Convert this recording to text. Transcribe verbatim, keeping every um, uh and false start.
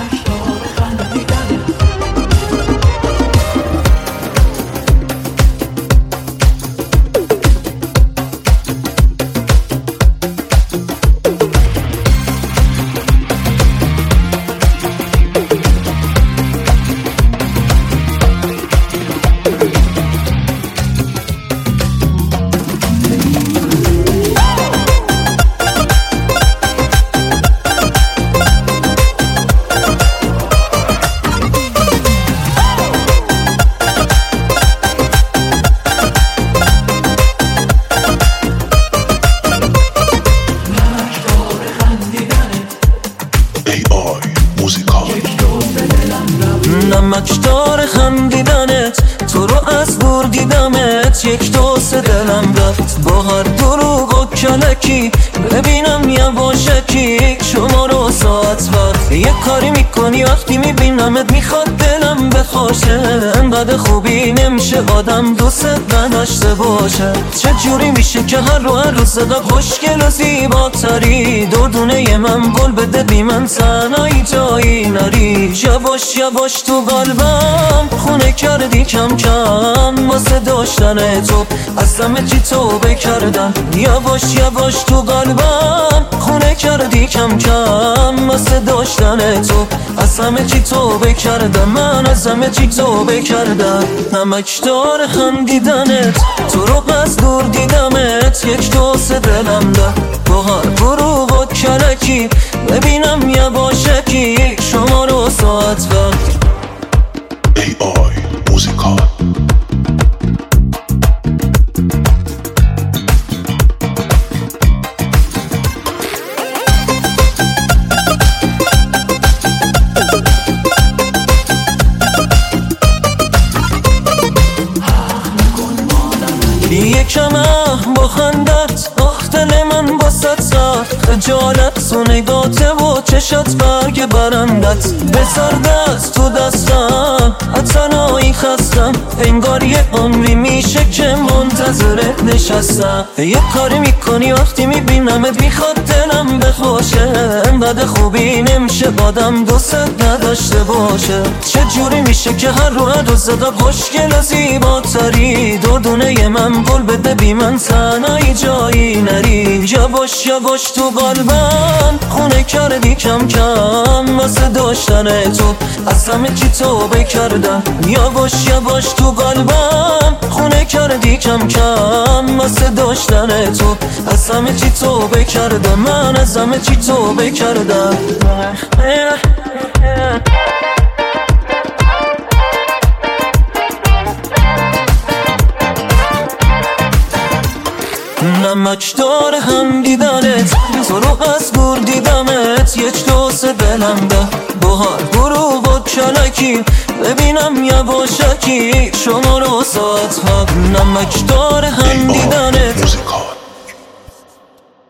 نمکدار خندیدنت، تو رو از دور دیدمت، یک دو سه دلم رفت با هر دروغ و کلکی. ببینم یواشکی شما رو ساعت وقت یه کاری میکنی وقتی میبینمت میخواد دلم بخواشه. انقدر خوبی نمیشه آدم دوست نداشته باشه. چه جوری میشه که هر رو هر روز قبل خوشگل و زیباتری، دردونه من گل بده بی من تنهایی جایی نری. یواش یواش تو قلبم خونه کردی کم کم واسه داشتن تو، از همه چی توبه کردم. یواش یواش تو قلبم خونه کردی کم کم واسه داشتن تو، از همه چی توبه کردم. من از همه چی توبه کردم. نمکدار خندیدنت، تو رو از دور دیدمت، یک دو سه دلم ده با هر دروغ و کلکی. ببینم یواشکی شما رو ساعت وقت. ای آی موزیکال. یکم اه با خندت، آخ دل من باست سخت، خجالت و نگاته و چشات برگ برندت. بذار دست تو دستم از تنهایی خستم، انگار یه عمری میشه که منتظرت نشستم. یه کاری میکنی وقتی میبینمت میخواد دلم بخواشه. انقدر خوبی نمیشه آدم دوست نداشته باشه. چه جوری میشه که هر رو هر روز قبل خوشگل و زیباتری، دردونه من گل بده بی من تنهایی جایی نری. یواش یواش تو قلبم خونه کردی کم کم واسه داشتن تو، از همه چی توبه کردم. یواش یواش تو قلبم خونه کردی کم کم واسه داشتن تو، از همه چی توبه کردم. من از همه چی توبه کردم. نمکدار هم دیدنت، تو رو از دور دیدمت، یک دو سه دلم ده با هر دروغ و کلکی. ببینم یواشکی شما رو ساعت ها. نمکدار هم دیدنت،